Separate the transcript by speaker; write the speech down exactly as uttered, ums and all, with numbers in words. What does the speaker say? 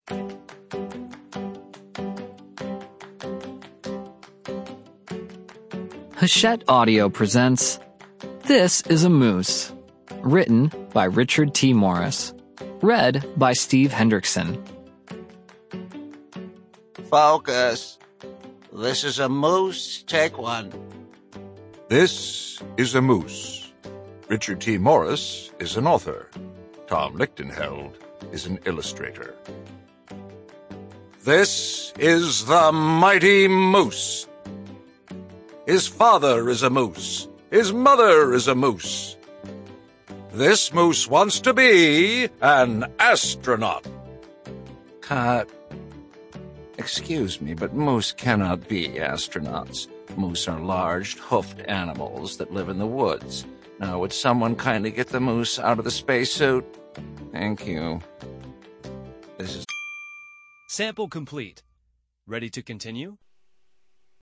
Speaker 1: Hachette Audio presents This is a Moose, written by Richard T. Morris, read by Steve Hendrickson.
Speaker 2: Focus. This is a moose. Take one.
Speaker 3: This is a Moose. Richard T. Morris is an author. Tom Lichtenheld is an illustrator. This is the Mighty Moose. His father is a moose. His mother is a moose. This moose wants to be an astronaut.
Speaker 2: Cut. Excuse me, but moose cannot be astronauts. Moose are large, hoofed animals that live in the woods. Now, would someone kindly get the moose out of the spacesuit? Thank you. This is...
Speaker 4: Sample complete. Ready to continue?